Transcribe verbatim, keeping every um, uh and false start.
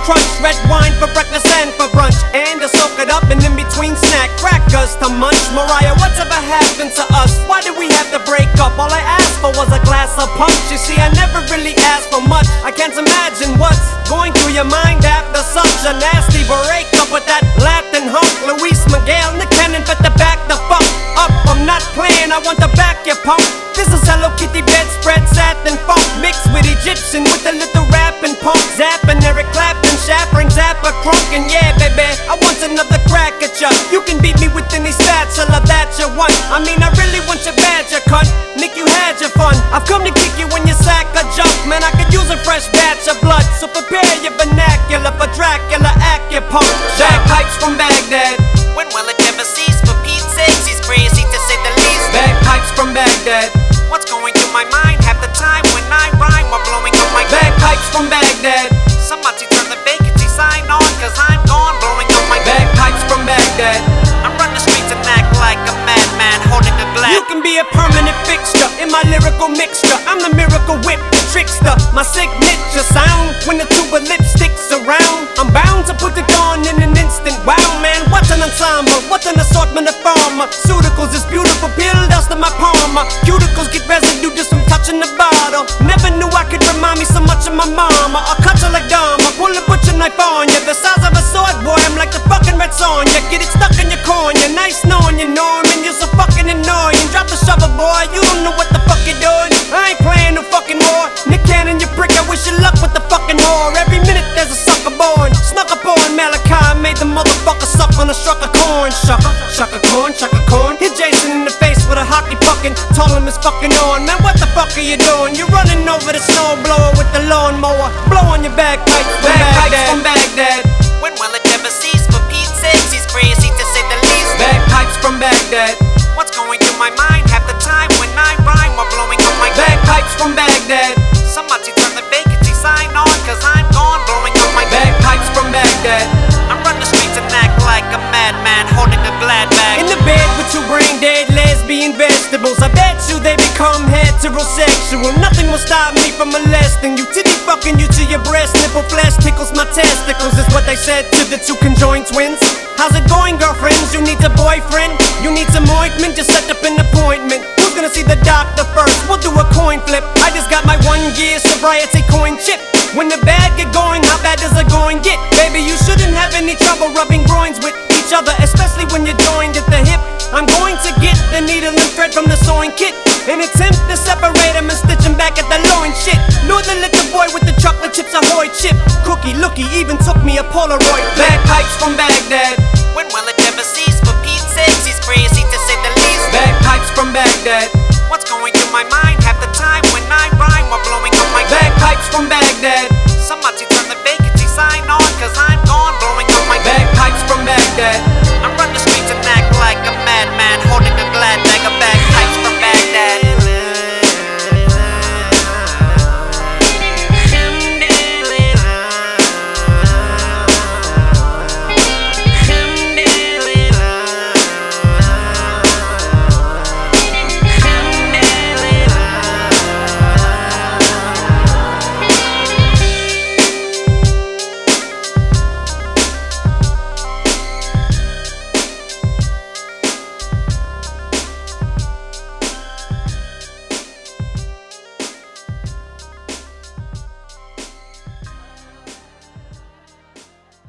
crunch, red wine for breakfast and for brunch, and to soak it up and in between snack crackers to munch. Mariah, what's ever happened to us? Why did we have to break up? All I asked for was a glass of punch. You see, I never really asked for much. I can't imagine what's going through your mind after such a nasty breakup with that Latin hunk. Luis Miguel, Nick Cannon, but the back the fuck up. I'm not playing, I want to back your punk. This is Hello Kitty bedspread, satin funk mixed with Egyptian with a little rap and punk. Zappin', Eric Clapton, Shaffring, Zappa, Crunk, and yeah, baby, I want another crack at ya. You can beat me with any spatula that you want. I mean, I really want your badge, you cunt. Nick, you had your fun. I've come to kick you when you sack a jump. Man, I could use a fresh batch of blood, so prepare your vernacular for Dracula, Acupunk. Bagpipes from Baghdad. When will it ever cease? For Pete's sakes, he's crazy to say the least. Bagpipes from Baghdad. What's going through my mind half the time when I rhyme while blowing up my Bagpipes from Baghdad. Somebody turn the vacancy sign on, cause I'm gone blowing up my Bagpipes from Baghdad. I run the streets and act like a madman holding a glass. You can be a permanent fixture in my lyrical mixture. I'm the miracle whip, the trickster. My signature sound when the tuba lipstick's around. I'm bound to put it on in an instant. Wow, man, what an ensemble, what an assortment of pharmaceuticals. This beautiful pill dust in my palm. My cuticles get residue just from touching the bottle. Never knew I could remind me so much of my mama. I'll cut you like Dharma, pull a butcher knife on ya. The size of a sword, boy, I'm like the fucking Red Sonja. Get it stuck in your cornea, nice knowing you, Norman. You're so fucking annoying. Drop the shovel, boy, you don't know what the fuck you're doing. I ain't playing no fucking war. Nick Cannon, you prick, I wish you luck with the fucking whore. Every minute there's a sucker born. Snuck up on Malachi, made the motherfucker suck on a struck of corn. Shucker, shucker corn, shucker corn. Hit Jason in the face with a hockey puckin'. Told him it's fucking on. Man, what the fuck are you doing? You're running over the snowblower with the lawnmower. Blow on your bagpipes from Baghdad. From Baghdad. When will it ever cease? For Pete's sakes, he's crazy to say the least. Bagpipes from Baghdad. What's going through my mind half the time when I rhyme while blowing up my Bagpipes from Baghdad. Somebody turn the vacancy sign on, cause I'm gone blowing up my Bagpipes from Baghdad. I run the streets and act like a madman holding a glad bag. In the bed with two brain dead lesbian vegetables, I bet you they become heterosexual. Nothing will stop me from molesting you. Titty fucking you to your breast nipple flesh tickles my testicles, is what they said to the two conjoined twins. How's it going, girlfriends? You need a boyfriend? You need some ointment? Just set up an appointment. Who's gonna see the doctor first? We'll do a coin flip. I just got my one year sobriety coin chip. When the bad get going, how bad does it going get? Baby, you shouldn't have any trouble rubbing groins with each other, especially when you're joined at the hip. I'm going to get the needle and thread from the sewing kit and attempt to separate them and stitch them back at the loin shit. Lure the little boy with the chocolate chips ahoy chip. Cookie lookie even took me a Polaroid. Bagpipes from Baghdad.